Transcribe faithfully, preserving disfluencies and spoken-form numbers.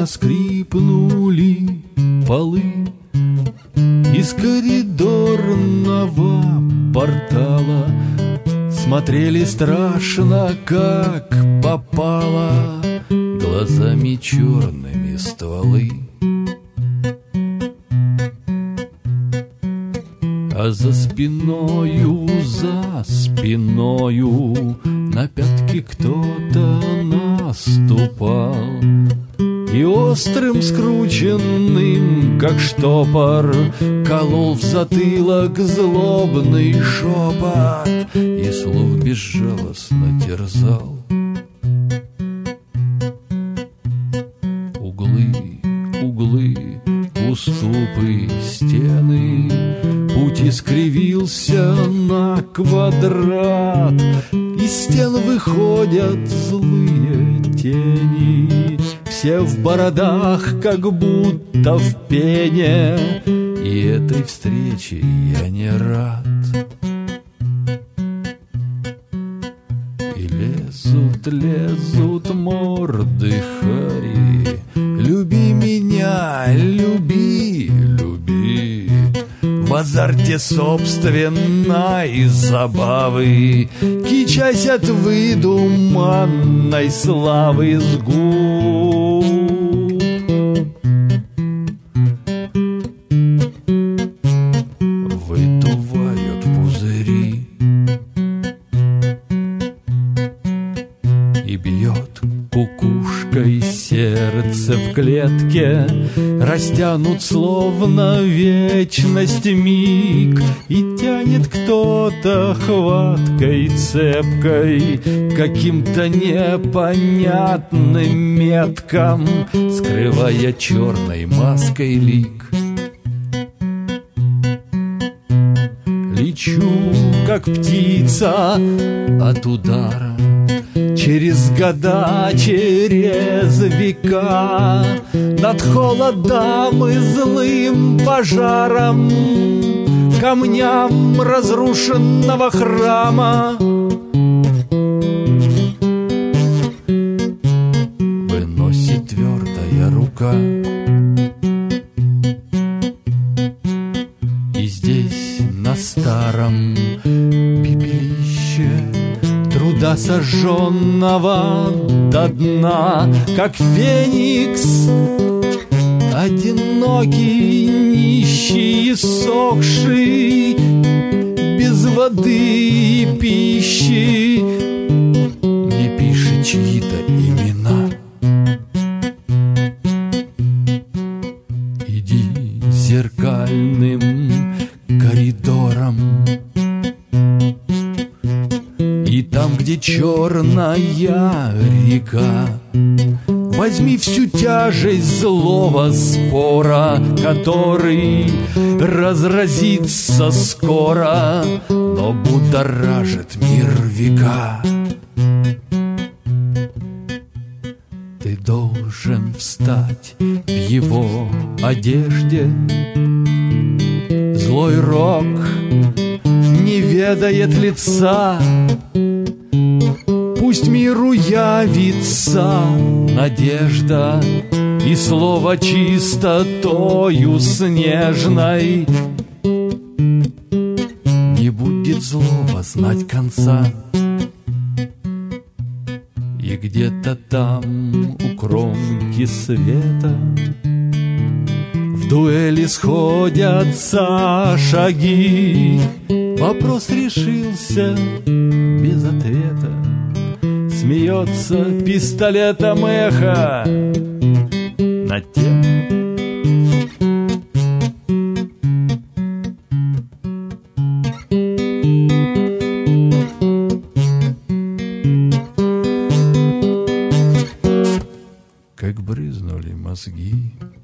Мерно скрипнули полы. Из коридорного портала смотрели страшно, как попало, глазами черными стволы. А за спиною, за спиною на пятки кто-то наступал, и острым скрученным, как штопор, колол в затылок злобный шепот и слух безжалостно терзал. Углы, углы, уступы, стены, путь искривился на квадрат, из стен выходят злые тени, все в бородах, как будто в пене, и этой встрече я не рад. И лезут, лезут морды хари, люби меня, люби, люби, в азарте собственной забавы, кичась от выдуманной славы с губ. Выдувают пузыри, и бьет кукушкой сердце в клетке, растянут словно вечность миг, и тянет кто-то хваткой цепкой каким-то непонятным меткам, скрывая черной маской лик. Лечу, как птица от удара, через года, через века, над холодом и злым пожаром, камням разрушенного храма. Выносит твердая рука, и здесь на старом пепелище труда сожженного до дна, как феникс, одинокий, нищий, иссохший, без воды и пищи, не пишет чьи-то имена. Иди зеркальным коридором, и там, где черная река, возьми всю тяжесть злого спора, который разразится скоро, но будоражит мир века. Ты должен встать в его одежде. Злой рок не ведает лица. Пусть миру явится надежда, и слово чистотою снежной не будет злого знать конца. И где-то там у кромки света в дуэли сходятся шаги. Вопрос решился без ответа. Смеется пистолетом эхо над тем, как брызнули мозги.